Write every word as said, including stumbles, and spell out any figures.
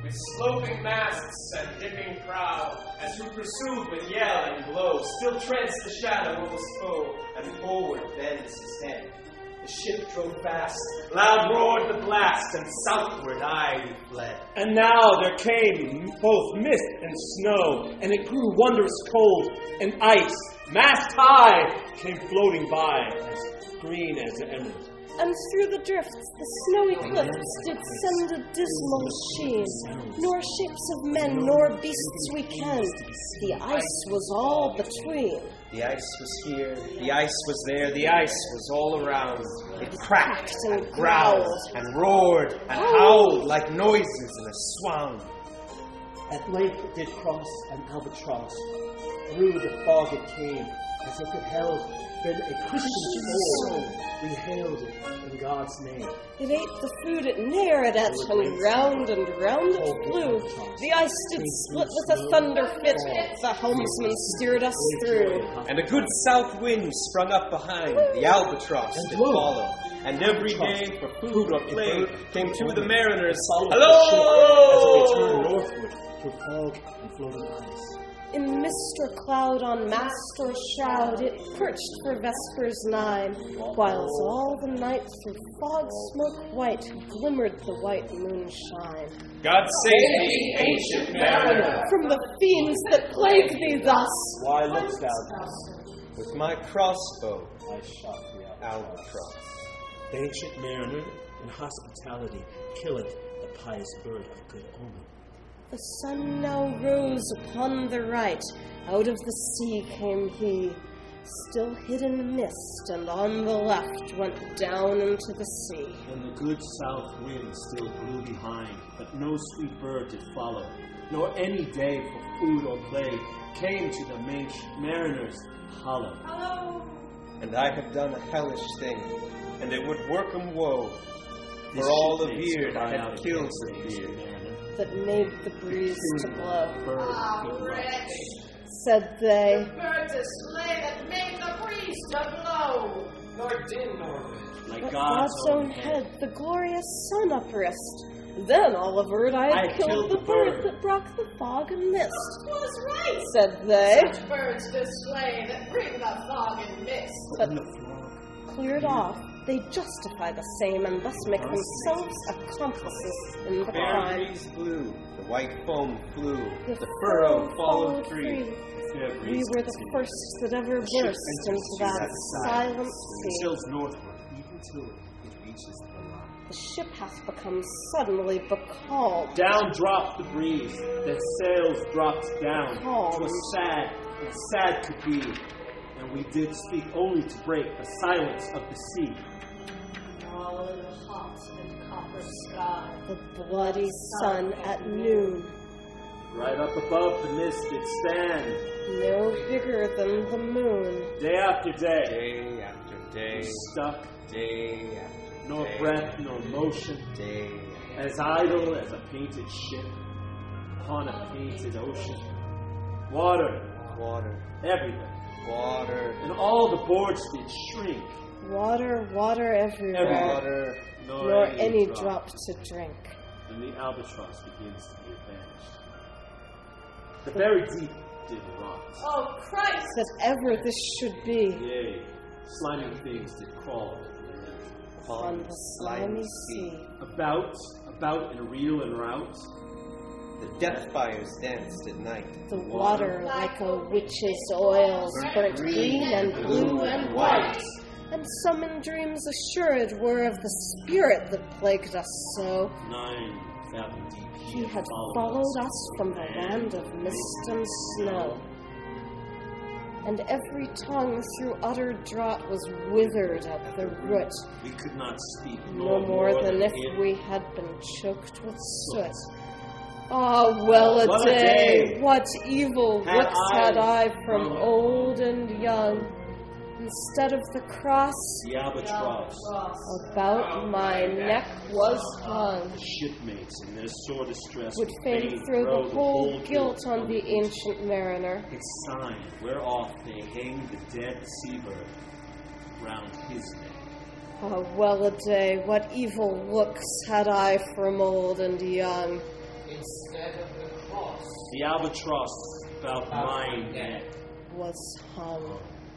with sloping masts and dipping prow, as who pursued with yell and blow, still treads the shadow of his foe, and forward bends his head. The ship drove fast, loud roared the blast, and southward aye we fled. And now there came both mist and snow, and it grew wondrous cold, and ice, mast high, came floating by, as green as the emerald. And through the drifts the snowy cliffs did send a dismal sheen, nor shapes of men nor beasts we kenned, the ice was all between. The ice was here, the ice was there, the ice was all around. It cracked and growled and roared and howled like noises in a swound. At length it did cross an albatross. Through the fog it came, as if it held been a Christian soul. We hailed it in God's name. It ate the food it ne'er had ate, and round and round it flew. The ice did split with a thunder fit, the helmsman steered us through. And a good south wind sprung up behind, the albatross did follow. And every day for food or play came to the mariners, hello! As they turned northward through fog and floating ice. In mist or cloud, on mast or shroud, it perched for vespers nine, whiles all the night through fog smoke white glimmered the white moonshine. God save thee, ancient mariner, from the fiends that plague thee thus. Why look'st thou thus? With my crossbow I shot the albatross. The ancient mariner in hospitality killeth the pious bird of good omen. The sun now rose upon the right, out of the sea came he, still hid in mist, and on the left went down into the sea. And the good south wind still blew behind, but no sweet bird did follow, nor any day for food or play came to the mariners hollow. Hello. And I have done a hellish thing, and it would work 'em woe, for all the beard I had killed the beard. That made the breeze to blow. Ah, wretch, said they. the bird to slay that made the breeze to blow. Nor din nor wind. Like But God's, God's own head, the glorious sun uprist. Then all averred I had I killed, killed the the bird, bird. that brought the fog and mist. Was right. Said they. Such birds to slay that bring the fog and mist. But cleared off, they justify the same and thus make themselves accomplices in the The crime. breeze blew, the white foam flew, The the furrow followed free. We were the first that ever burst into that silent sea. sails northward, even till it reaches the line. The ship hath become suddenly becalmed. Down dropped the breeze, then sails dropped down. Calm. 'Twas sad, and sad could be, and we did speak only to break the silence of the sea. All in the hot and copper sky. The bloody sun at noon, Right up above the mist did stand, no bigger than the moon. day after day, Day after day, stuck, day after nor day, breath nor motion, day as idle as a painted ship upon a painted ocean. Water water, everywhere, water, and all the boards did shrink, Water, water everywhere, water. nor, nor any, any drop. drop to drink. And the albatross begins to be avenged. The very deep did rot. Oh, Christ! That ever this should be Yea, slimy things did crawl on the slimy sea. about, about in reel and rout. The death fires danced at night. The water like a witch's oils burnt green and blue and white. And some in dreams assured were of the spirit that plagued us so. Nine fathom deep He had followed us from the land of mist and snow. And every tongue through utter drought was withered at the root, We could not speak, no more than if it. we had been choked with soot. Ah, well a What a day! day. What evil Had looks I had I from known. old and young. Instead of the cross, The albatross, about my neck was hung. the shipmates in their sore distress Would fain throw the whole guilt on the ancient mariner. Its sign, whereof they hang the dead seabird round his neck. Ah, well a day, what evil looks had I from old and young. instead of the cross The albatross about my neck. was hung.